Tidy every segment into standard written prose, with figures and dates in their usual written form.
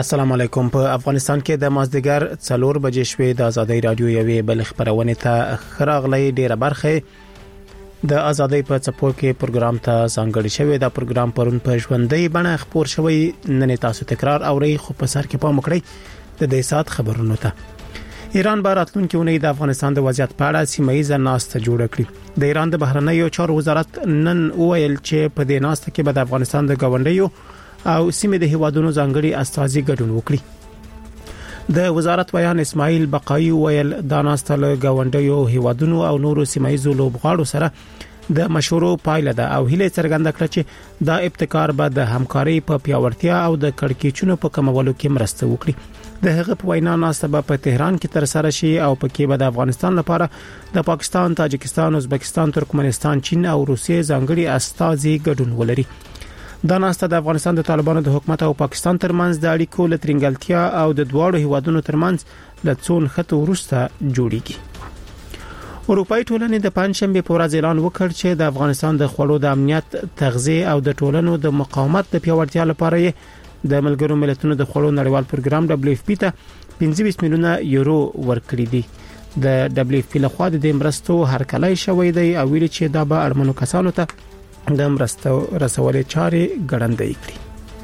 السلام علیکم. په افغانستان کې د مازدیګر 4 بجې شوې د ازادي رادیو یوې بل خبرونه ته خراغلي ډیره برخه د ازادي په څپو کې پروګرام ته ځانګړی شوی. دا پروګرام پرون په ژوندۍ بڼه خبر شوی. نن تاسو تکرار اوري خو په سر کې پام وکړئ د دې سات خبرونو ته. ایران به راتلونکي اونۍ د افغانستان د وضعیت په اړه سیمایي ناسته جوړ کړي. د ایران د بهرنیو چارو وزارت نن وویل چې په دې ناسته کې به د افغانستان د گاونډیو او سیمه د هیوادونو ځانګړي استازي ګډون وکړي. د وزارت بیان اسماعیل بقایي ویل دا ناسته له گاونډیو هیوادونو او نورو سیمایي لوبغاړو سره د مشورو پایله ده او هیله څرګنده کړه چې دا ابتکار به د همکاري په پیاوړتیا او د کړکېچونو په کمولو کې مرسته وکړي. د هغه په وینا ناسته به په تهران کې تر سره شي او په کې به د افغانستان لپاره د پاکستان، تاجکستان، ازبکستان، ترکمنستان، چین او روسیې ځانګړي استازي ګډون ولري. دا ناسته د افغانستان د طالبانو د حکومت او پاکستان ترمنځ د اړیکو له ترنګلتیا او د دواړو هیوادونو ترمنځ له څون خطو وروسته جوړیږي. اروپאי ټولنې د پنځشنبه په ورځ اعلان وکړ چې د افغانستان د خوړو د امنیت، تغذیه او د ټولنو د مقاومت د پیاوړتیا لپاره د ملګرو ملتونو د خوړو نړیوال پروګرام WFP ته 25 میلیونه یورو ورکړي دي. د WFP لخوا د دې مرستو هرکلی شوی دی او ویل چې دا به اړمنو کسانو ته د مرستو رسولې چارې ګړندۍ کړي.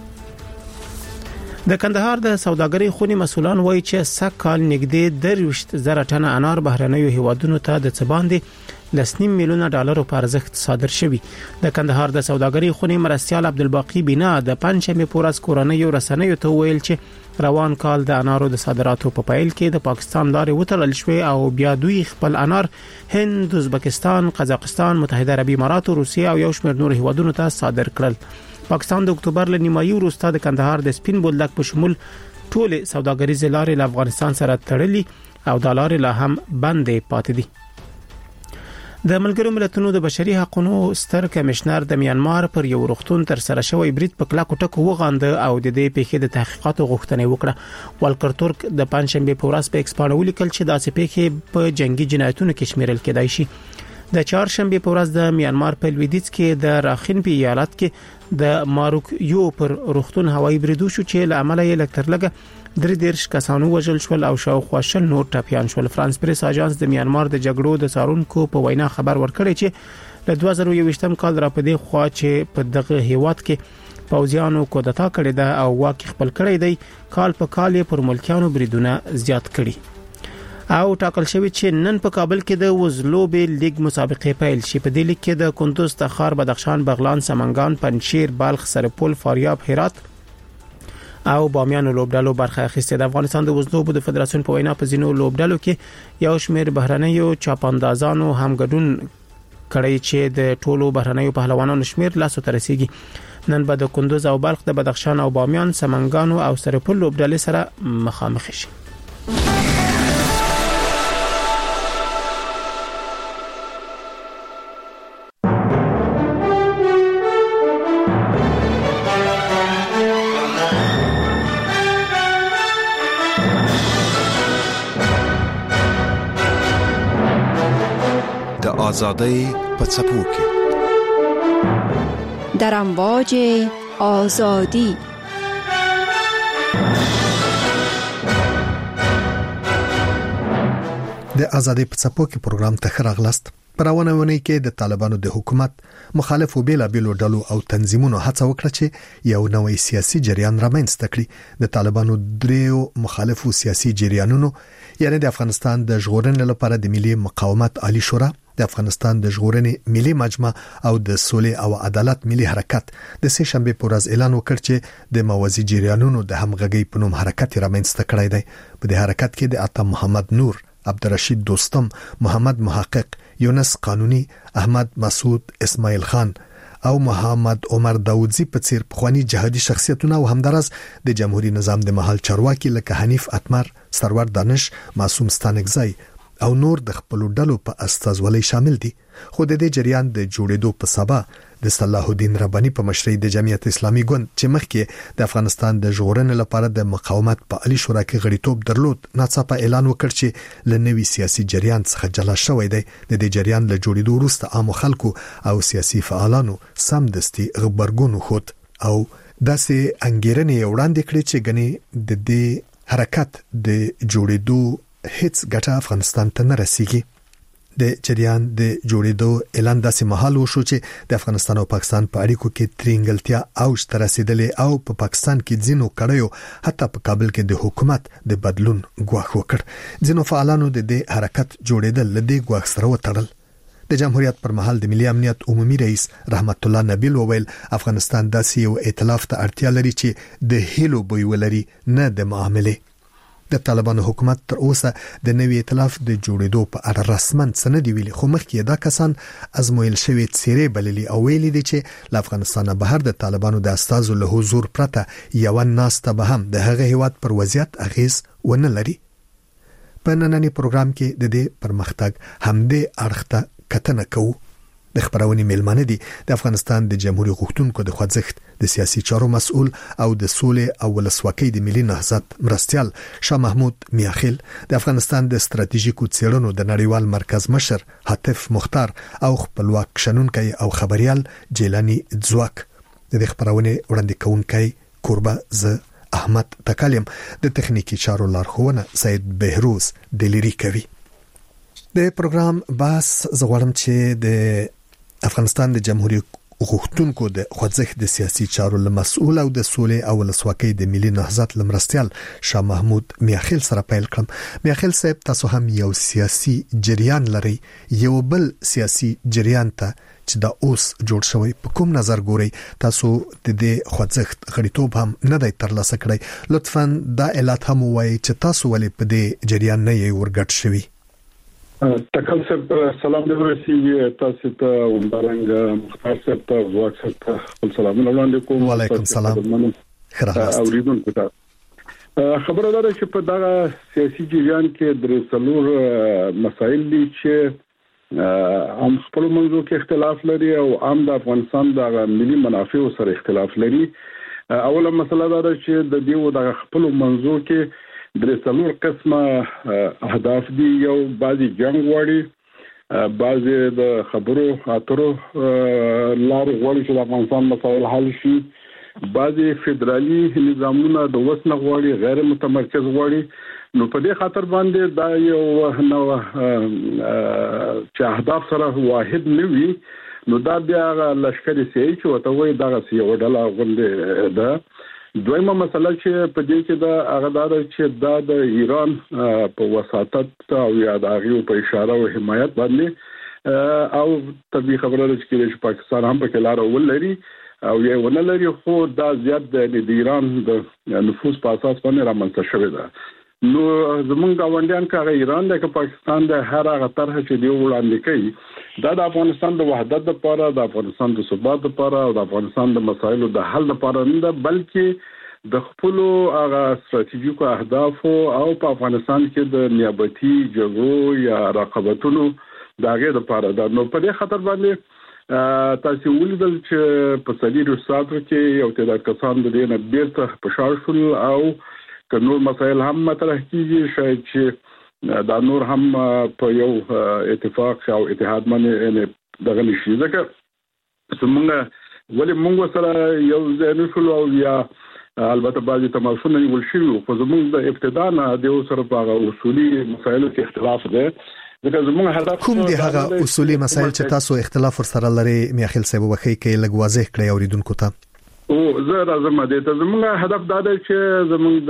د کندهار د سوداګرۍ خونی مسولان وایي چې سکهال نږدې 30,000 ټنه انار بهرنیو هیوادونو ته د څباندې $2 میلیونه په ارزښت صادر شوی. د کندهار د سوداګرۍ خونی مرستيال عبدالباقی بنا د پنځمه پورس کورنۍ رسنیو ته ویل چې روان کال د انارو د صادراتو په پایل کې د پاکستان لارې وتړل شوې او بیا دوی خپل انار هند، ازبکستان، قزاقستان، متحده عربي امارات، روسیه او یو شمېر نور هیوادونو ته صادر کړل. پاکستان د اکتوبر ل نیمایي وروسته د کندهار د سپین بولدک په شمول ټول سوداګریزې لارې له افغانستان سره تړلې او د لارې له هم بندې پاتې دي. د ملګرو ملتونو د بشري حقوقو ستر کمشنر د میانمار پر یو روغتون تر سره شوی برید په کلاکو ټکو وغانده او د دې پیښې د تحقیقاتو غوښتنه وکړه. والکر ترک د پنځشنبه په ورځ په ایکسپانو ولیکل چې داسې پیښې په جنگي جنایتونو کې شمیرل کېدای شي. د چهارشنبه په ورځ د میانمار په لویدیځ کې د راخین په ایالت کې د ماروک یو پر روغتون هوایي برید شو چې له عمله یې لکتر لګه 30 کسانو وژل شول او شاوخوا شل نور ټپیان شول. فرانس پریس اژانس د میانمار د جګړو د څارونکو په وینا خبر ورکړی چې له 2021م کال را پدې خوا چې په دغه هیواد کې پوځیانو کودتا کړې ده او واکې خپل کړی دی، کال په کال پر ملکیانو بریدونه زیات کړي او ټاکل شوی چې نن په کابل کې د وزلوبې لیګ مسابقې پیل شي. په دې لیګ کې د کندوز، تخار، بدخشان، بغلان، سمنګان، پنجشیر، بلخ، سرپل، فاریاب، هرات او بامیان لوبډالو برخه اخیسته. د افغانستان د وزلوبو د فدراسیون په وینا په زینو لوبډالو کې یو شمېر بهرنیو چاپاندازانو هم ګډون کړی چې د ټولو بهرنیو پهلوانانو شمېر لاسو ته رسیږي. نن به د کندوز او بلخ، د بدخشان او بامیان، سمنګان او سرپل لوبډالې سره مخامخ شي. آزادی په څپو کې در امواج آزادی. د آزادی په څپو کې پروګرام ته راغلاست. پرونه ونی کې د طالبانو د حکومت مخالفو بیلابیلو ډلو او تنظیمونو هڅه وکړه چې یو نوې سیاسي جریان رامنځته کړي. د طالبانو دریو مخالفو سیاسي جریانونو یعنی د افغانستان د ژغورنې لپاره د ملي مقاومت عالی شورا، د افغانستان د ژغورنې ملي مجمع او د سولې او عدالت ملي حرکت د سه شنبه په ورځ اعلان وکړ چې د موازی جریانونو د همغږي په نوم حرکت رامنځته کړی دی. په دې حرکت کې د عطا محمد نور، عبدالرشید دوستم، محمد محقق، یونس قانونی، احمد مسعود، اسماعیل خان او محمد عمر داودزی په څیر پخوانی جهادي شخصیتونه او همدارس د جمهوریت نظام د محل چارواکي لکه حنیف اتمر، سرور دانش، معصوم ستانکزی او نور د خپل ډلو په استازولۍ شامل دي. خو د دې جریان د جوړېدو په سبا د صلاح الدین ربانی په مشرۍ د جمعیت اسلامي ګوند چې مخکې د افغانستان د ژغورنې لپاره د مقاومت په عالی شورا کې غړیتوب درلود، ناڅاپه اعلان وکړ چې له نوي سیاسي جریان څخه جلا شوی دی. د دې جریان له جوړېدو وروسته عام خلکو او سیاسي فعالانو سمدستي خبرګون خود او داسې انګیرنې وړاندې کړې چې غني د دې حرکت د جوړېدو هیڅ ګټه افغانستان ته نه رسیږي. د جریان د جوړېدو اعلان داسې مهال وشو چې د افغانستان او پاکستان په اړیکو کې ترنګلتیا اوج ته رسیدلې او په پاکستان کې ځینو کړیو حتی په کابل کې د حکومت د بدلون غواخ وکړ. ځینو فعالانو د دې حرکت جوړېدل لدې غواخ سره وتړل. د جمهوریت پر مهال د ملي امنیت عمومي رئیس رحمت الله نبیل وویل افغانستان داسې یو ائتلاف ته اړتیا لري چې د هیلو بوی ولري نه د معاملې. د طالبانو حکومت تر اوسه د نوي ائتلاف د جوړېدو په اړه رسمن څه نه دی ویلي، خو مخکې دا کسان ازمویل شوی څیرې بللي او ویلي دي چې له افغانستان بهر د طالبانو د استازو له حضور پرته یو ناسته به هم د هغه هیواد پر وضعیت اغیز ونه لري. په نننی پروګرام کې د دې پرمختګ همدې اړخته کتنه کوو. د خبرونې میلمانه دي د افغانستان د جمهوریت غوښتونکو د خوځښت د سیاسي چارو مسؤل او د سولې او ولسواکۍ د ملي نهضت مرستيال شاه محمود میاخیل، د افغانستان د ستراتیژیکو څېړنو د نړیوال مرکز مشر حاتف مختار او خپلواک شنونکي او خبريال جیلانی ځواک. د خبرونې وړاندې کوونکی قربه ز احمد تکالم، د تخنیکی چارو لارښوونه سید بهروز دلیری کوي. د پروګرام باس زغړم چې د افغانستان د جمهوریت غوښتونکو د خوځښت د سیاسي چارو مسؤل او د سولې او ولسواکۍ د ملي نهضت مرستيال شاه محمود میاخیل سره پیل کړم. میاخیل صاحب، تاسو هم یو سیاسي جریان لري، یو بل سیاسي جریان ته چې دا اوس جوړ شوی په کوم نظر ګوري؟ تاسو د دې خوځښت غړیتوب هم نه دی ترلاسه کړی، لطفاً دا علت هم وایي چې تاسو ولې په دې جریان نه یې ورګډ شوی. تکل صاحب سلام دې ورسیږي تاسو ته ومبرنګ مختار صاحب ته ځواک صاحب ته خپل سلامونه وړاندې کوم. وعلیکم السلام. خیرات اوریدونکو ته خبره ده چې په دغه سیاسي جریان کې درې څلور مسایل دي چې هم خپل منځو کې اختلاف لري او هم د افغانستان د ملي منافعو سره اختلاف لري. اوله مسله ده چې د دې د خپل منځو کې درې څلور قسمه اهداف دي. یو بعضی جنگ غواړي، بعضی د خبرو اترو لار غواړي چې د افغانستان مسایل حل شي، بعضی فدرالي نظامونه د وسنه غواړي، غیر متمرکز غواړي. نو په دې خاطر باندې دا یو نو چې اهداف سره واحد نه وي، نو دا بیا لشکري سي چې وته وي دا یو ډله غونډه ده. دویمه مسله چې په دې کې دا هغه دا چې دا د ایران په وساطت او یا د هغه په اشاره او حمایت باندې او طبي خبره ده چې پاکستان هم په کلار ولري او یې ونه لري، خو دا زیات د ایران د نفوذ په اساس باندې رامنځته شوی ده. نو زمونږ غونډیان کاغه ایران د پاکستان د هر هغه طرح چې دی وړاندې کوي دا د افغانستان د وحدت لپاره، د افغانستان د ثبات لپاره او د افغانستان د مسایلو د حل لپاره نه، بلکې د خپل هغه ستراتیژیکو اهداف او په افغانستان کې د نیابتي جګړو یا رقابتونو دغه لپاره ده. نو په دې خاطر باندې تاسو ولیدل چې په سلیرو ساتو کې یو تعداد کسان د دې نه بیرته پښاړ شول او که نور مسایل هم مطرح کیږي، شاید چې دا نور هم په یو اتفاق او اتحاد باندې دغه نشي. ځکه څنګه ولې موږ سره یو ځای نشو او یا البته بعضی تماسونه ول شي، خو زموږ د ابتدا نه د سره په اصولي مسایلو کې اختلاف ده. ځکه زموږ هدف کوم دي هغه اصولي مسایل چې تاسو اختلاف سره لري؟ میاخیل صاحب وخی کې لږ واضح کړئ اوریدونکو ته. او زه راځم د ته زموږ هدف دا دی چې زموږ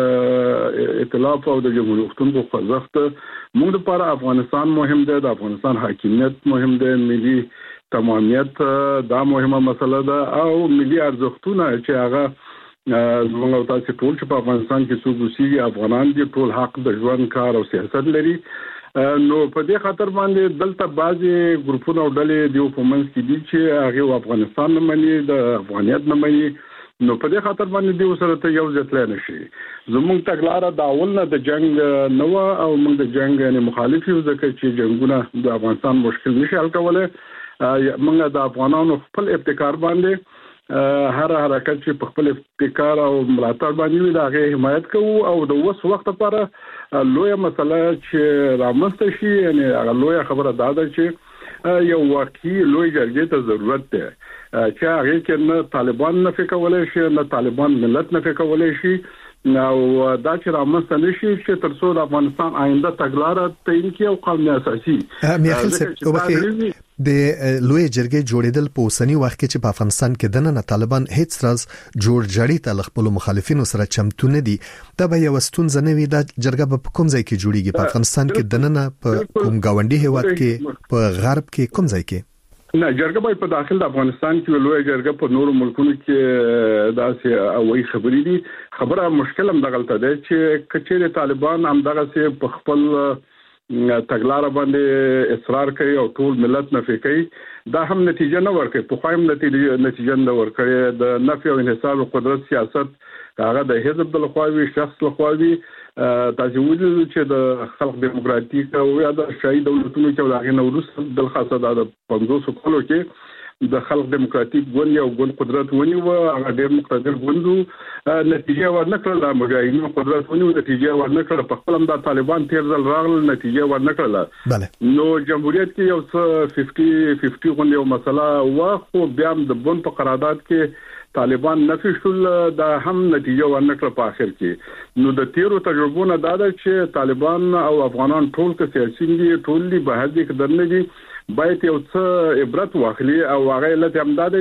د ائتلاف او د جمهوریت غوښتونکو خوځښت موږ لپاره افغانستان مهم دی، د افغانستان حاکمیت مهم دی، ملي تمامیت دا مهمه مسله ده او ملي ارزښتونه چې هغه زموږ تاسو ټول چې په افغانستان کې څوک اوسېږي افغانان دي، ټول حق د ژوند، کار او سیاست لري. نو په دې خاطر باندې دلته بعضي ګروپونه او ډلې دی په منځ کې دي چې هغه افغانستان نه مني، د افغانیت نه مني. نو په دې خاطر باندې دی سره ته یو ځتل نه شي. زموږ تګلارې دا اول نه د جنگ نو او موږ د جنگ یعنی مخالف یو، ځکه چې جنگونه د افغانستان مشکل نشي حل کولای. موږ د افغانانو خپل ابتکار باندې هر حرکت چې په خپل ابتکار او ملاتړ باندې دا غي حمایت کوو او د اوس وخت لپاره لویه مسله چې رامنځته شي، یعنی هغه لویه خبره دا ده چې یو واقعي لوی جرګې ته ضرورت ده. چې هغه کې نه طالبان نه فکر کولای شي نه طالبان ملت نه فکر کولای شي نو دا چې رامنځته نشي چې تر څو د افغانستان آینده تګلارې تعین کړي او قانون اساسي میاخیل صاحب وبخښئ د لوی جرګې جوړیدل په اوسنی وخت کې چې په افغانستان کې دننه طالبان هیڅ راز جوړ جړی ته خپل مخالفینو سره چمتو نه دي دا به یو ستونزه نه وي د جرګه په کوم ځای کې جوړیږي په افغانستان کې دننه په کوم گاونډي هیواد کې په غرب کې کوم ځای کې نه جرګه باید په داخل د افغانستان کې لوی جرګه په نورو ملکونو کې داسې اوې خبرې دي خبره مشکل هم دغلطه ده چې کچېره طالبان هم دغه سي په خپل تګلارې باندې اصرار کوي او ټول ملت نفي کوي دا هم نتیجه نه ورکړي په خایم نتیجه نه ورکړي د نفي او انحصار قدرت سیاست هغه د حزب د لخوا شخص لخوا تاسو ویل چې د خلق دیموکراتیک او یا د شاهي دولتونو کې ولغې نورس د خاصه د 500 کلو کې د خلق دیموکراتیک ګوند یو ګوند قدرت ونیو هغه ډېر مقتدر ګوندو نتیجه ورنکړه د مجاهدینو قدرت ونیو نتیجه ورنکړه په خپل د طالبان تیر ځل راغله نتیجه ورنکړه نو جمهوریت کې یو څه 50 غونډه یو مسله واخو بیا د بون په قرارداد کې طالبان نفي شول دا هم نتیجه ورنکړه په اخر کې نو د تیرو تجربو دا ده چې طالبان او افغانان ټول کې سیاسي دي ټول دي به هدي کډنه دي باید یو څه عبرت واخلي او هغه لته هم دا ده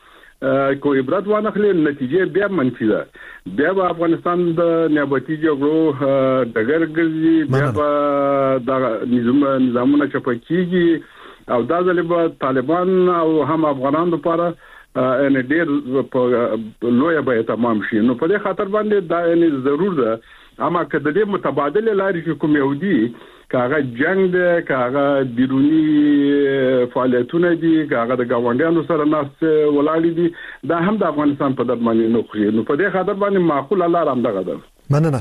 چې کو عبرت وانخلي نتیجه بیا منفي ده بیا په افغانستان د نیابتي جګړو دغه ګرځي بیا په د نظامونه چپکیږي او دا ځلې به طالبان او هم افغانان لپاره ان ډېر په لوی به تمام شي نو په دې خاطر باندې دا ان ضرور ده اما کله دې متبادل لارې کوم یودي کاغه جنگ ده کاغه بیرونی فعالیتونه دي کاغه د گاونډیانو سره ناس ولاړ دي دا هم د افغانستان په درمانی نه خوري نو په دې خاطر باندې معقول الله رام دغه ده مننه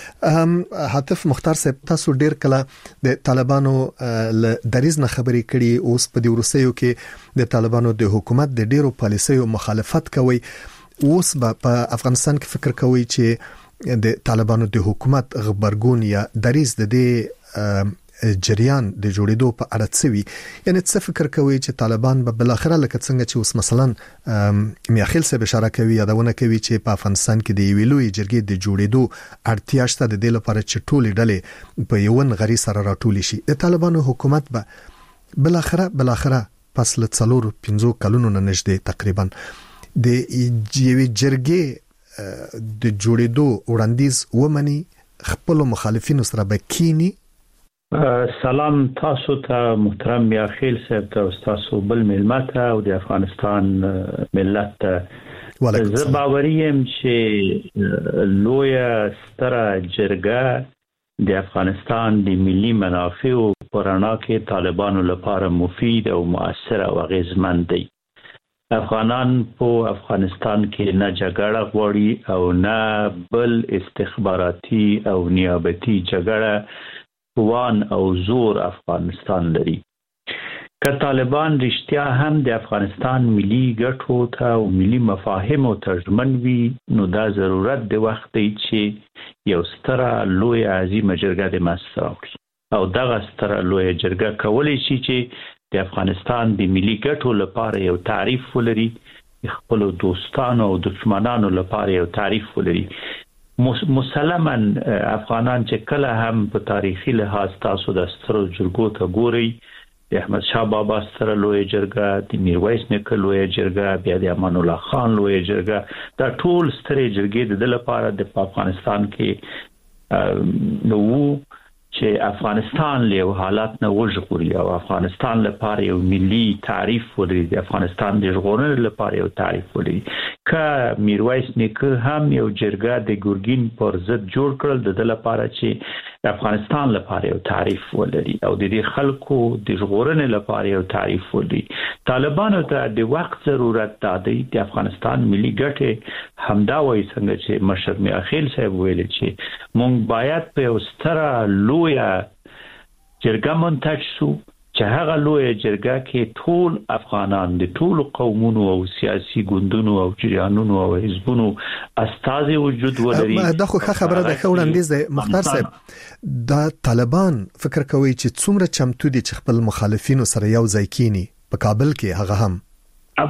حاتف مختار صاحب تاسو ډیر کله د طالبانو ل دریز نه خبرې کړي اوس په دې ورسېو کې د طالبانو د حکومت د ډیرو پالیسیو مخالفت کوي اوس په افغانستان کې فکر کوي چې د طالبانو د حکومت غبرګون یا دریز د دې جریان د جوړېدو په اړه څه وی یعنی څه فکر کوي چې طالبان به بل اخره لکه څنګه چې اوس مثلا میاخیل صاحب اشاره کوي یادونه کوي چې په افغانستان کې د ویلوي جرګې د جوړېدو اړتیا شته د دې لپاره چې ټولې ډلې په یو غری سره راټول شي د طالبانو حکومت به بل اخره پس له 4-5 کلونو نه نږدې تقریبا د یوې جرګې د جوړېدو وړاندیز ومني خپل مخالفینو سره به کینی سلام تاسو ته محترم میاخیل صاحب ته تاسو بل ملت او د افغانستان ملت ته زه باوریم چې لوی ستره جرګه د افغانستان د ملي منافع په رڼا کې طالبانو لپاره مفید او مؤثر او اغیزمند دی افغانان په افغانستان کې نه جګړه غواړي او نه بل استخباراتي او نیابتي جګړه وان او زور افغانستان لري که طالبان رښتیا هم د افغانستان ملي ګټو ته او ملي مفاهیمو ترجمن وي نو دا ضرورت د وخت دی چې یو ستره لوی عظیمه جرګه د مساوي او دغه ستره لوی جرګه کولی شي چې د افغانستان د ملي ګټو لپاره یو تعریف ولري خپل دوستانو او دښمنانو لپاره یو تعریف ولري مسلماً افغانان چې کله هم په تاریخي لحاظ تاسو د سترو جرګو ته ګوري د احمد شاه بابا ستره لوی جرګه د میرویس نیکه لوی جرګه بیا د امان الله خان لوی جرګه دا ټول سترې جرګې د لپاره د افغانستان کې نو چې افغانستان له حالات نه وژغوري او افغانستان لپاره یو ملي تعریف ولري د افغانستان د ژغورنې لپاره یو تعریف ولري که میرویس نیکه هم یو جرګه د ګورګین پر ضد جوړ کړل د لپاره چې د افغانستان لپاره یو تعریف ولري او د دې خلکو د ژغورنې لپاره یو تعریف ولري طالبانو ته د وخت ضرورت دی د افغانستان ملي ګټې همدا وایي څنګه چې مشر میاخیل صاحب ویل چې مونږ باید په یو ستره لویه جرګه منتج شو چې هغه لویه جرګه کې ټول افغانان د ټول قومونو او سیاسي ګوندونو او جریانونو او حزبونو استازي وجود ولري دا خو خبره ده خو وړاندیز ده مختار صاحب دا طالبان فکر کوي چې څومره چمتو دي چې خپل مخالفینو سره یو ځای کینی په کابل کې هغه هم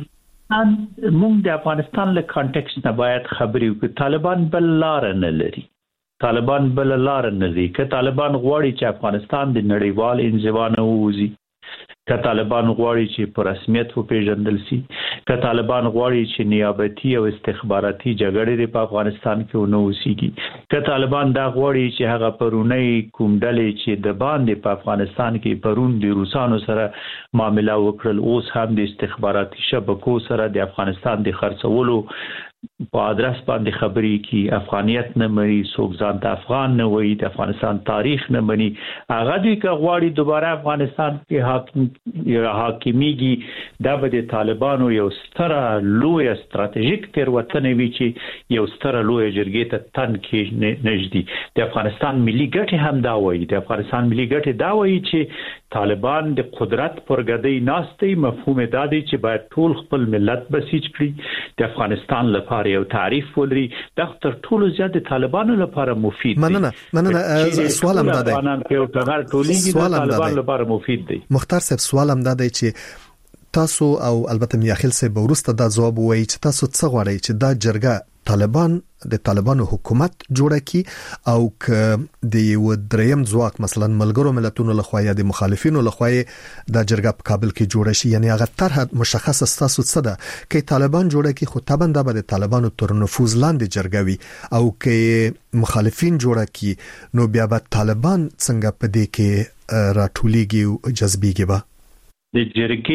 د افغانستان له کانټکست نه باید خبرې وکړو. طالبان بل لار نه لري. طالبان بل لار نه لري. که طالبان غواړي چې افغانستان د نړیوال انزوا نه ووځي، که طالبان غواړي چې په رسمیت وپیژندل شي، که طالبان غواړي چې نیابتي او استخباراتي جګړې په افغانستان کې ونه وسیږي، که طالبان دا غواړي چې هغه پرونی کوم ډلې چې د باندې په افغانستان کې پرون د روسانو سره معامله وکړل، اوس هم د استخباراتي شبکو سره د افغانستان د خرڅولو په ادرس باندې خبرې کی، افغانیت نه مني، څوک ځان ته افغان نه وایي، د افغانستان تاریخ نه مني، هغه دوی که غواړي دوباره افغانستان کې حاکمیږي، دا به د طالبانو یو ستره لویه ستراتیژیک تېروتنه وي چې یو ستره لویه جرګې ته تن کې نږدې. د افغانستان ملي ګټې هم دا وایي، د افغانستان ملي ګټې دا وایي چې طالبان د قدرت پر ګدۍ ناستي. مفهوم دا دی چې باید ټول خپل ملت بسیج کړي، د افغانستان لپاره یو تعریف ولري. دا تر ټولو زیات د طالبانو لپاره مفید دی. مننه. سوال هم دا دی، طالبان لپاره مفید دی. مختار صاحب، سوال هم دا دی چې تاسو او البته میاخیل صاحب ورسته دا ځواب وایي چې تاسو څه غواړئ چې دا جرګه طالبان د طالبانو حکومت جوړه کی او ک د یو دریم ځواک مثلا ملګرو ملتونو لخوا یا د مخالفینو لخوا د جرګه په کابل کې جوړه شي، یعنی هغه طرح مشخص تاسو څه ده کې طالبان جوړه کی، خو طبعا د طالبانو تر نفوذ لاندې جرګه وي، او کې مخالفین جوړه کی نو بیا به طالبان څنګه په دې کې راټولېږي او جذبېږي. به د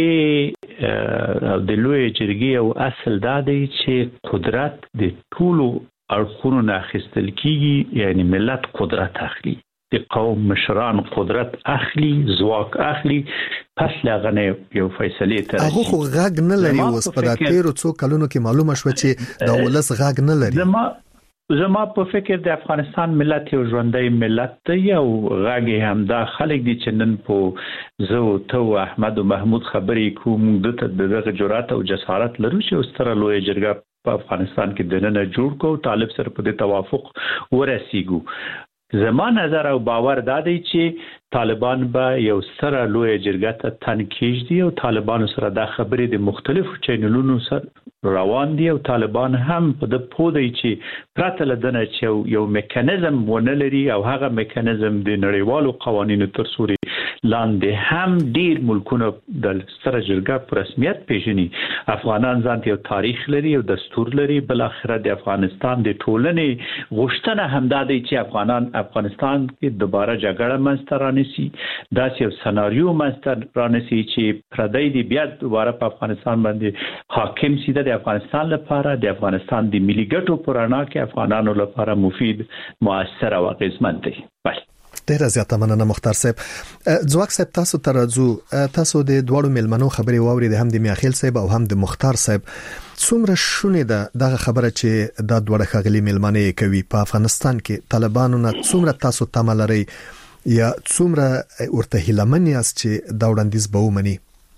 جرګې او د لوی جرګې او اصل دا دی چې قدرت د ټولو اړخونو نه اخیستل کیږي، یعنی ملت قدرت اخلي، د قوم مشران قدرت اخلي، ځواک اخلي، پس لغنه یو فیصله تر هغه خو غږ نه لري. اوس په تیرو څو کلونو کې معلومه شو چې دا ولس غږ نه لري. زما په فکر د افغانستان ملت یو ژوندۍ ملت دی او غږ هم دا خلک دي چې نن په زو ته احمد او محمود خبرې کوم دغه جرأت او جسارت لرو چې ستره لوی جرګه په افغانستان کې د نن جوړ کو طالب سره په توافق ورسیږو. زما نظر او باور دا دی چې طالبان به یو سره لوی جرګه ته تن کېږدي او طالبان سره دا خبرې د مختلفو چینلونو سره روان دي او طالبان هم په د پودي چې پرته لدنه چې یو میکانیزم ونه لري او هغه میکانیزم د نړیوالو قوانینو تر سوري لاندې هم ډیر ملکونه د سره جرګه په رسمیت پیژني. افغانان ځان یو تاریخ لري او دستور لري. بل اخره د افغانستان د ټولنې غوښتنه هم دا دی چې افغانستان کې دوباره جګړه منځته رانیسي، داسې یو سناریو منځته رانیسي چې پردی دی بیا دوباره په افغانستان باندې حاکم سي. د افغانستان لپاره د افغانستان د ملي ګټو پر اړه کې افغانانو لپاره مفید، مؤثر او اغیزمن دی. بله، ډیره زیاته مننه مختار صاحب. ځواک صاحب، تاسو ترازو تاسو د دوړو ملمنو خبرې واورید، هم د میاخیل صاحب او هم د مختار صاحب. څومره شونه ده دغه خبره چې دا دوړه خغلی ملمنې کوي په افغانستان کې طالبانو نه څومره تاسو تملري یا څومره ورته هیلمن یاست چې دا وړاندیز به ومني؟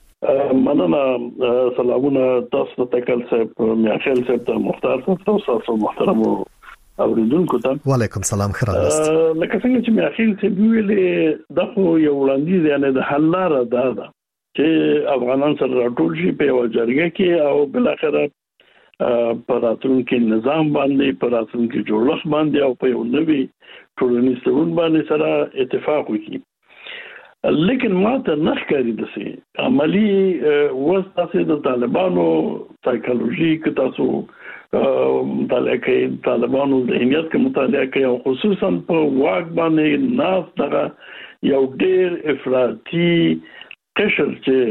مننه. سلامونه تاسو ته کل صاحب، میاخیل صاحب ته، مختار صاحب تاسو محترم اوریدونکو ته. وعلیکم سلام، خراغست. لکه څنګه چې میاخیل صاحب ویلې دغه یو وړاندیز یعنی د حل لاره ده چې افغانان سره راټول شي په یو جرګه کې او بل اخر پر راتلونکي نظام باندې، پر راتلونکي جوړښت باندې او په یو نوي ټولنیز تړون باندې سره اتفاق وکړي. لیکن ما ته نه ښکاري دسي عملی وسته د طالبانو سایکولوژي کې تاسو مطالعه کوي، طالبانو ذهنیت کې مطالعه کوي او خصوصا په واک باندې ناس دغه یو ډېر افراطي قشر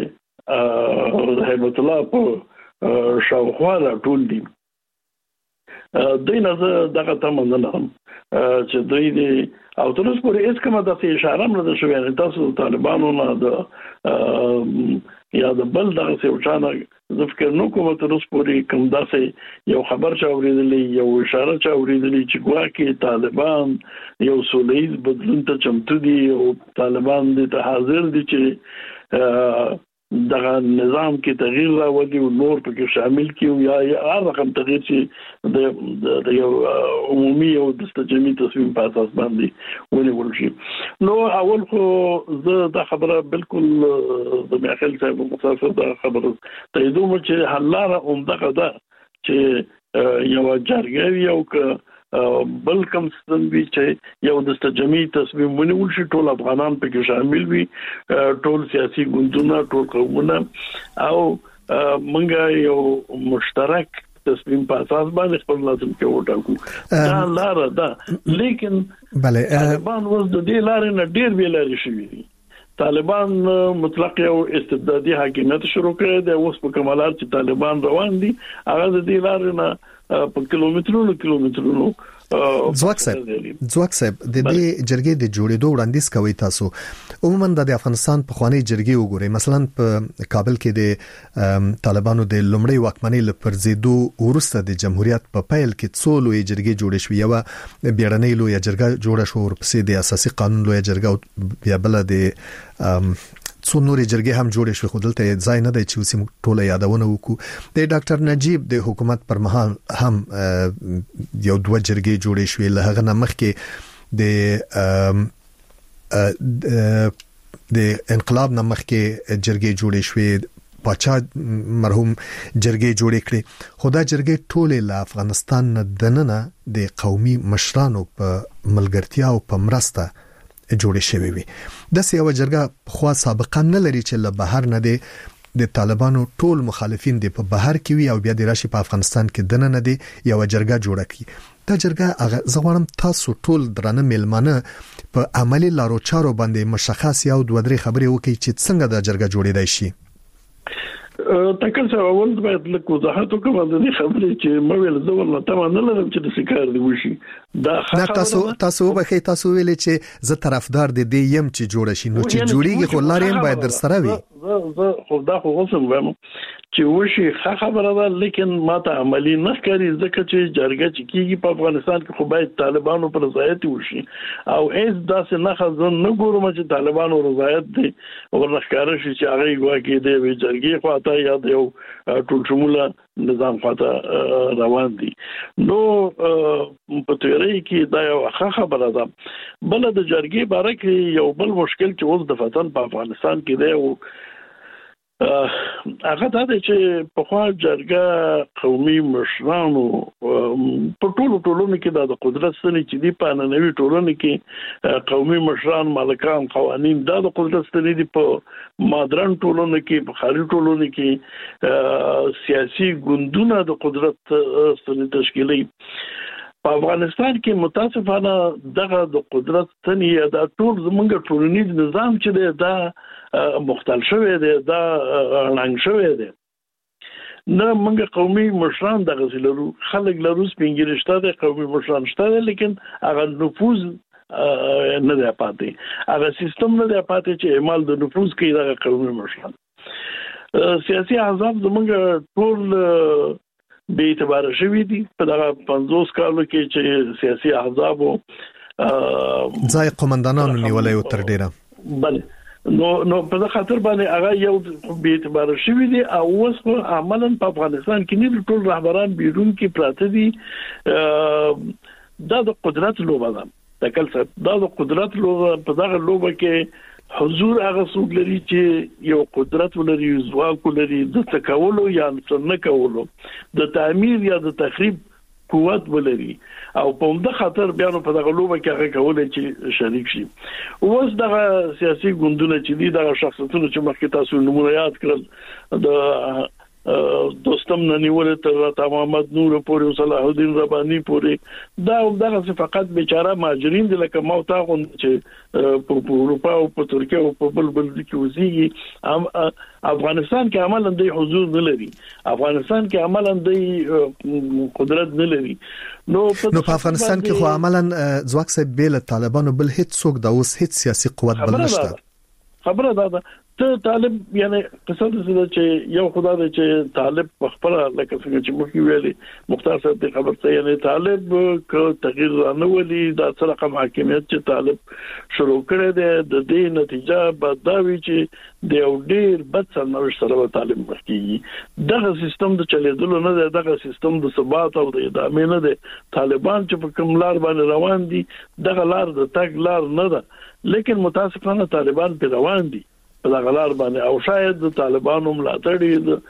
چې هیبت الله په شاوخوا راټول دي. دوی نه دغه تمه نه لرم چې دوی دي او تر اوسه پورې هیڅ کومه د اشاره هم نه شوې. تاسو طالبانو نه د یا د بل دغه څه وچانه زه فکر نو کوم تر اوسه پورې کوم داسې یو خبر چا اورېدلې، یو اشاره چا اورېدلې چې ګواکې طالبان یو سولهییز بدلون ته چمتو دي او طالبان دې ته حاضر دي چې دغه نظام کې تغییر راوړي او نور پکې شامل کیو یا هر رقم تغییر چې د یو عمومي او دستجمي تصمیم په اساس باندې ونیول شي. نو اول خو زه دا خبره بالکل د میاخیل صاحب مسافر دا خبره تاییدوم چې حل لاره عمدغه ده چې یو جرګه یو بل کوم ستن وی چې یو دستجمي تصمیم ونیول شي ټول افغانان پکې شامل وي ټول سیاسي ګوندونه ټول قومونه او موږ یو مشترک تصمیم په اساس باندې خپل لازم کې وټاکو. دا لاره ده لیکن بله طالبان اوس د دې لارې نه ډیر ویل لري شوی دي. طالبان مطلق یو استبدادي حاکمیت شروع کړی دی. اوس په کمالات چې طالبان روان دي هغه د دې لارې نه په کیلومترونو ځواک صاحب د دې جرګې د جوړېدو وړاندیز کوي تاسو عموما د افغانستان په خواني جرګې وګورئ مثلا په کابل کې د طالبانو د لومړی واکمنۍ لپرزیدو ورسته د جمهوریت په پیل کې څو لوی جرګې جوړې شوې یو بیړنۍ لوی جرګه جوړه شو ورپسې د اساسي قانون لوی جرګه بیا بل د څو نورې جرګې هم جوړې شوې خو دلته ځای نه دی چې اوس موږ ټوله یادونه وکړو. د ډاکټر نجیب د حکومت پر مهال هم یو دوه جرګې جوړې شوې له هغه نه مخکې د انقلاب نه مخکې جرګې جوړې شوې پاچا مرحوم جرګې جوړې کړې خو دا جرګې ټوله له افغانستان نه دننه د قومي مشرانو په ملګرتیا او په مرسته جوړې شوې وي. د سیاوه جرګه خو سابقه نه لري چې له بهر نه دي د طالبانو ټول مخالفین دي په بهر کې وي او بیا د راشي په افغانستان کې دنه نه دي یو جرګه جوړه کړي. دا جرګه هغه زغوانم تاسو ټول درنه ملمانه په عملی لارو چارو باندې مشخص یو دوه درې خبرې وکړي چې څنګه دا جرګه جوړېدای شي. تکل څه اول باید له وضاحت وکم د دې خبرې چې مې ویل زه ورنه تمام نه لرم چې د سکار دی وشي. دا تاسو به تاسو ویل چې زه طرفدار دي یم چې جوړ شي نو چې جوړیږي خو لارې باید در سره وي. زه خو دا خو اوسم وایم چې وشي خبره ده لیکن ماته عملی نه ښکاري ځکه چې جرګه چې کیږي په افغانستان کې خو باید طالبانو پر رضایت وشي او هیڅ داسې نه خزن نه ګورم چې طالبانو رضایت دي ورنخکاره شي چې هغه واکې دی جرګې خواته یا یو ټول شموله نظام خواته روان دي. نو په تیوري کې دا یو خبره ده. بل د جرګې باره کې یو بل مشکل چې اوس د فتن په افغانستان کې دی او هغه دا چې په خوا جرګه قومي مشرانو په ټولو کې د قدرت ستنې چې دی په ننوي ټولنه کې قومي مشران مالکان قوانين د قدرت ستنې دی په مادرن ټولنه کې په خاري ټولنه کې سیاسي ګوندونه د قدرت ستنې تشکیلي. په افغانستان کې متاسفانه دغه د قدرت ستنې د ټول زمونږ ټولنیز نظام چې دی دا مختل شوی دی دا رنګ شوی دی. نه موږ قومي مشران دغه لرو خلک لرو سپینګریشته د قومي مشران شته لیکن هغه نفوذ نه دی پاتې هغه سیستم نه دی پاتې چې اعمال د نفوذ کوي دغه قومي مشران. سیاسي احزاب زموږ ټول به اعتبار شوی دي په دغه 50 کالو کې چې سیاسي احزاب ځای قومندانانو نیولې او تر ډیره بله نو په خاطر باندې هغه یو به اعتبار شوی دي او اوس عملاً په افغانستان کې نه ټول رهبران بیرون کې پراته دي. دا د قدرت لوبه ده تکل څه دا د قدرت لوبه په دغه لوبه کې حضور هغه څوک لري چې یو قدرت ولري ځواک ولري د تکولو یا نه کولو د تعمیر یا د تخریب قوت ولري او په همدا خاطر بیا په دغه لوبه کې هغه کولای چې شریک شي. اوس دغه سیاسي ګوندونه چې دي دغه شخصیتونه چې مخکې تاسو نمونه یاد کړل د دوستم ننیول تر محمد نور پورې صلاح الدین ربانی پورې دا دغه فقط بیچاره ماجرین دي لکه موتا غون چې په اروپا او په ترکیه او په بل کې وزيږي. افغانستان کې عملاً د حضور نه لري افغانستان کې عملاً د قدرت نه لري. نو په افغانستان کې خو عملاً ځواک صاحب بیل طالبانو بل هیڅ څوک د اوس هیڅ سیاسي قوت بل نشته. خبره ده ته طالب یعنی قصد څه چې یو خدای دې چې طالب خپل لکه څنګه چې مخکې ویلي مختار صاحب دې خبر ته یعنی طالب کو تغییر نه ولي دا سره کوم حاکمیت چې طالب شروع کړي د دې نتیجه بداوي چې د یو ډیر بد سرنوشت سره طالب مخکې دغه سیستم د چلیدلو نه دغه سیستم د ثبات او د ادامې نه دي طالبان چې په کوم لار باندې روان دي دغه لار د تګ لار نه ده لیکن متاسفانه طالبان په روان دي په غلار باندې او شاید د طالبانو ملاتړي د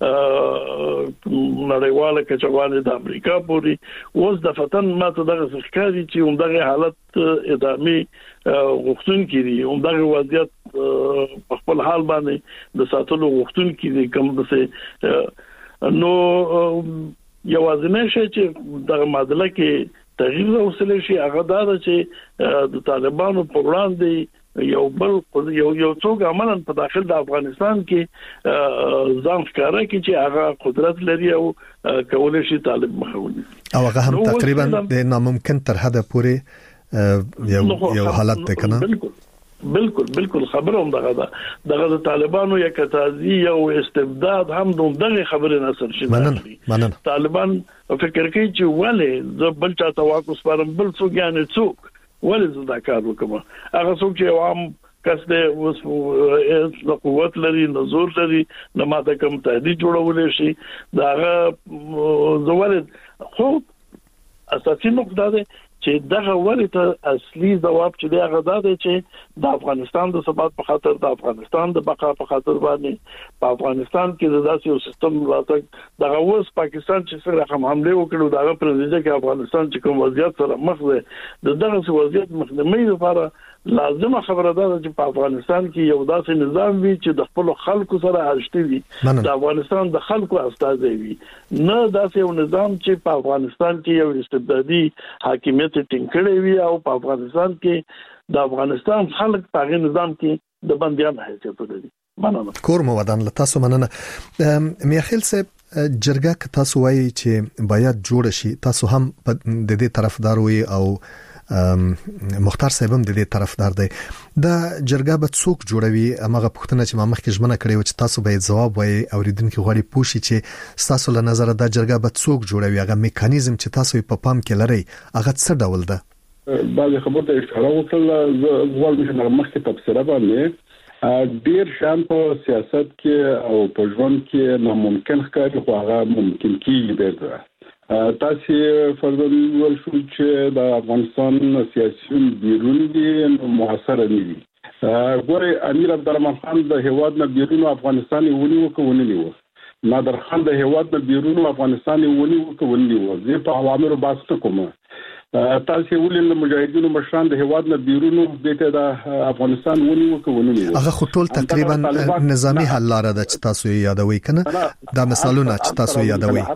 نړیواله کچوالې د امریکا پوري اوس د فتن ماته دغه ښکاري چې همدغه حالت ادامي غوښتون کړي همدغه وضعیت په خپل حال باندې د ساتلو غوښتون کړي کوم څه نو یوازینی شی چې د معادله کې تغییر راوستل شي هغه دا چې د طالبانو په وړاندې یو څوک عملاً په داخل د افغانستان کې ځان ښکارا کوي چې هغه قدرت لري او کولای شي طالب مخاوني او هغه هم تقریبا د ناممکن تر حد پورې یو حالت ده کنه بالکل خبره هم دغه د طالبانو یا کتازي او استبداد هم دغه خبره نصر شي مننه طالبان فکر کوي چې ولې بل چا تواکس پرم بل څوک یعنی څوک ولې زدا کار وکم هغه څوک چې عوام کس دې د قوت لري نزور لري نه ماته کوم تهدید جوړول شي داغه زوالد خو اساسي نقطه ده چې دغه ورته اصلي جواب چې دغه ده چې د افغانستان د ثبات په خاطر د افغانستان د بقا په خاطر باندې په افغانستان کې د داسې یو سیستم راځي دغه اوس پاکستان چې سره هم حمله وکړو دغه پرېږدي چې افغانستان چې کوم وضعیت سره مخ ده دغه وضعیت مخنیوي لپاره لازمه خبره ده چې په افغانستان کې یو داسې نظام وي چې د خپل خلکو سره اړشتي وي د افغانستان د خلکو استازي وي نه داسې یو نظام چې په افغانستان کې یو استبدادي حاکمیت ټینګړی وي او په افغانستان کې د افغانستان خلک په هغه نظام کې د بنديان حیثیت لري. مننه. کور مو ودان لتاسو مننه. میاخیل صاحب جرګه تاسو وایي چې باید جوړ شي تاسو هم د دې طرفدار وي او مختار صاحب هم د دې طرفدار دی دا جرګه به څوک جوړوي هغه پوښتنه چې ما مخکې ژمنه کړې و چې تاسو به جواب وایي اوریدونکو غواړي پوښي چې تاسو له نظر دا جرګه به څوک جوړوي هغه میکانیزم چې تاسو په پام کې لري هغه څه ډول ده بعض خبرته اشاره وکړه زوال مشه مخکې تفسیره باندې ډیر شان په سیاست کې او په ژوند کې ناممکن ښکاري خو هغه ممکن کیږي تاسو فرضاً ول شو چې د افغانستان سیاسيون بیرون دي محاصره دي ګوره امیر عبدالرحمن خان د هواد نه بیرون افغانستان ونیو کوونیو نادر خان د هواد نه بیرون افغانستان ونیو کوونیو زه په عوامل باسط کوم تاسو ولین مجاهدینو مشران د هواد نه بیرون د افغانستان ونیو کوونیو هغه خټول تقریبا نظامی حل لاره ده چې تاسو یادوي کنه دا مثالونه چې تاسو یادوي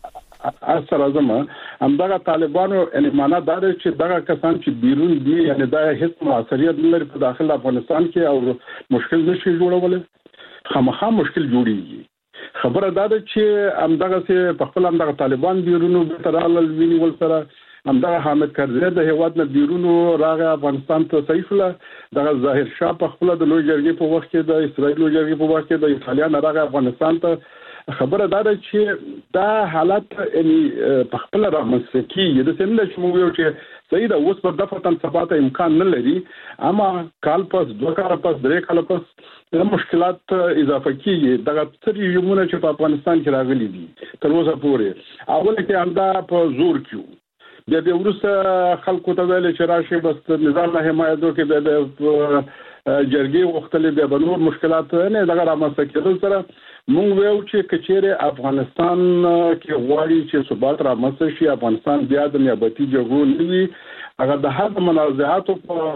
اثر اعظم همدغه طالبانو یعنی معنا دا چې دغه کسان چې بیرون دي یعنی دا هیڅ موثریت نه لري په داخل افغانستان کې او مشکل نشي جوړول خامخا مشکل جوړیږي خبره دا ده چې همدغه سه په خپل همدغه طالبان بیرونو ترال ویني ول سره همدغه حامد کرزی د هواد نه بیرونو راغی افغانستان ته صحیح دغه ظاهر شاه په خپل د لوی جرګې په وخت کې د اسرائیل لوی جرګې په وخت کې د ایتالیا راغی افغانستان ته خبره دا ده چې دا حالت یعنی په خپل رامنځته کیږي د څنګه چې موږ یو چې صحیح ده اوس په دفتن ثبات امکان نه لري اما کال پس دوه کال پس درې کال پس مشکلات اضافه کیږي دغه څه یمونه چې په افغانستان کې راغلي دي تر اوسه پورې اول کې انده په زور کیو د ورسره خلکو ته ویل چې راشي بس نظام نه حمایت وکړي د جرګې وختلې د بنور مشکلات نه دغه رامنځته کېدل سره موږ ویو چې کچېره افغانستان کې غواړي چې ثبات رامنځته شي افغانستان بیا د نیابتي جګړو نوي هغه د هر منازعاتو په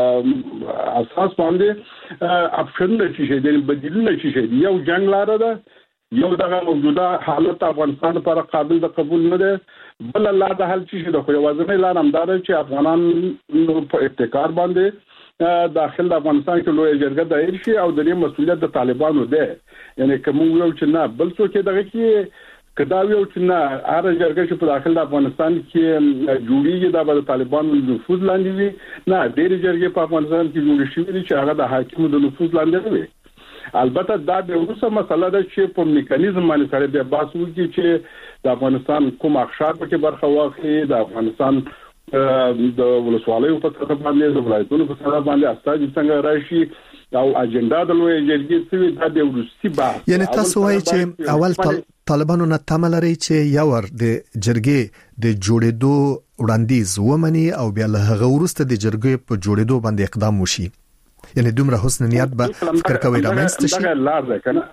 اساس باندې اپشن نشي د بدیل نشي یو جنگ لاره ده یو دغه موجوده حالت افغانستان لپاره قابل د قبول نه ده بل الله د حل شي د خو یوازنی لار همدار چې افغانان په ابتکار باندې داخل افغانستان کې لوی جرګه دایر شي او د دې مسؤلیت د طالبانو ده یعنی کوم یو چې نه بل څه کې دغه کې کدا یو چې نه هر جرګه چې په داخل افغانستان کې جوړیږي د طالبانو نفوذ لاندې وي نه ډېر جرګې په افغانستان کې جوړ شي چې هغه د حاکمو د نفوذ لاندې وي البته دا د اوسه مسله ده چې په میکانیزم باندې سره د باسو کې چې د افغانستان کوم اقشار کې برخه واخلي د افغانستان د ولسوالیو په څیر باندې د ولایتونو په څیر باندې استاد څنګه راشي او اجنډا د لوی جرګې څخه د ورستي بحث یعنی تاسو وایي چې اول طالبانو نه تملري چې یو ور د جرګې د جوړېدو وړاندیز ومني او بیا له هغه ورسته د جرګې په جوړېدو باندې اقدام وشي. یعنی دومره حسن نیت به فکر کوي رامنځته شي. دا لار ده کنه